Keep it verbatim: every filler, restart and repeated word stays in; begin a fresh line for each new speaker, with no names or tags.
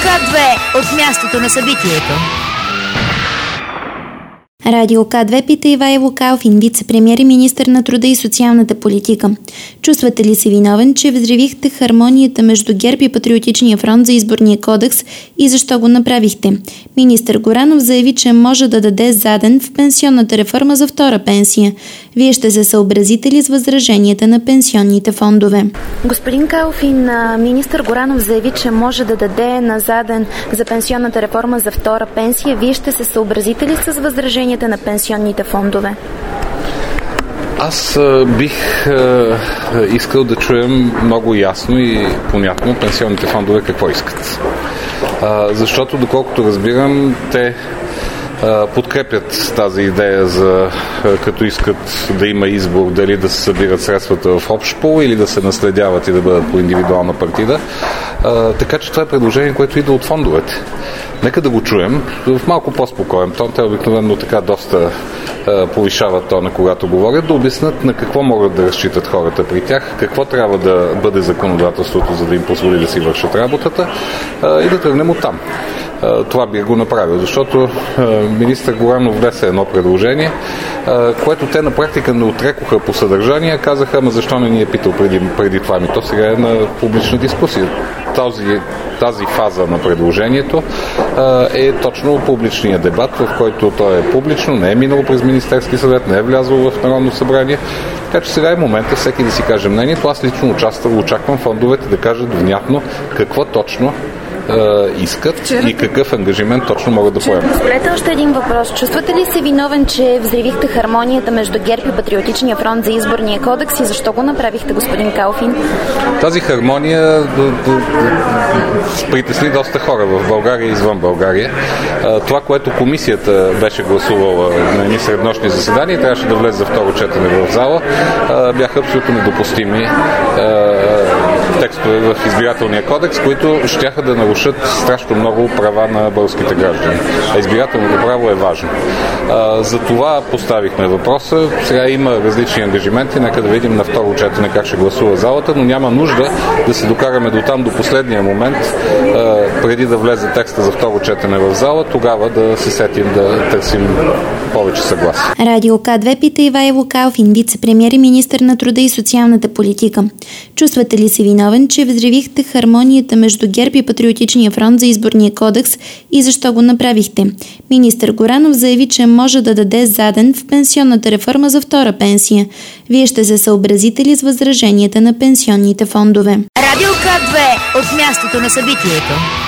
К две от мястото на събитието.
Радио К две пита Ивайло Калфин, вице-премиер и министър на труда и социалната политика. Чувствате ли се виновен, че взривихте хармонията между ГЕРБ и Патриотичния фронт за изборния кодекс и защо го направихте? Министър Горанов заяви, че може да даде заден в пенсионната реформа за втора пенсия. Вие ще се съобразите ли с възраженията на пенсионните фондове?
Господин Калфин, министър Горанов заяви, че може да даде на заден за пенсионната реформа за втора пенсия. Вие ще се съобразите ли с възраженията на пенсионните фондове?
Аз а, бих а, искал да чуем много ясно и понятно пенсионните фондове какво искат. А, защото, доколкото разбирам, те а, подкрепят тази идея за а, като искат да има избор дали да се събират средствата в общ пул или да се наследяват и да бъдат по индивидуална партида. А, така че това е предложение, което идва от фондовете. Нека да го чуем в малко по-спокоен тон. Те обикновено така доста е, повишават тона, когато говорят, да обяснат на какво могат да разчитат хората при тях, какво трябва да бъде законодателството, за да им позволи да си вършат работата е, и да тръгнем оттам. Е, това би го направил, защото е, министър Горанов внесе едно предложение, е, което те на практика не отрекоха по съдържание, казаха, ама защо не ни е питал преди, преди това? Ми то сега е на публична дискусия. Този, тази фаза на предложението а, е точно публичния дебат, в който той е публично, не е минало през Министерски съвет, не е влязло в Народно събрание. Така че сега е момента всеки да си каже мнението. Аз лично участвам, очаквам фондовете да кажат внятно какво точно искат Вчера... и какъв ангажимент точно могат да поемат.
Позволете още един въпрос. Чувствате ли се виновен, че взривихте хармонията между ГЕРБ и Патриотичния фронт за изборния кодекс и защо го направихте, господин Калфин?
Тази хармония притесни доста хора в България и извън България. Това, което комисията беше гласувала на едни среднощни заседания, трябваше да влезе за второ четене в зала, бяха абсолютно недопустими текстове в избирателния кодекс, които щяха да нарушат страшно много права на българските граждани. А избирателното право е важно. А, за това поставихме въпроса. Сега има различни ангажименти. Нека да видим на второ четене как ще гласува залата, но няма нужда да се докараме до там, до последния момент, а, преди да влезе текста за второ четене в зала, тогава да се сетим да търсим повече съгласие.
Радио К две пита Ивайло Калфин, вице-премиер и министър на труда и социалната политика. Чувствате ли се виновен, че взривихте хармонията между ГЕРБ и Патриотичния фронт за изборния кодекс и защо го направихте? Министър Горанов заяви, че може да даде заден в пенсионната реформа за втора пенсия. Вие ще се съобразите ли с възраженията на пенсионните фондове?
Радио К две от мястото на събитието.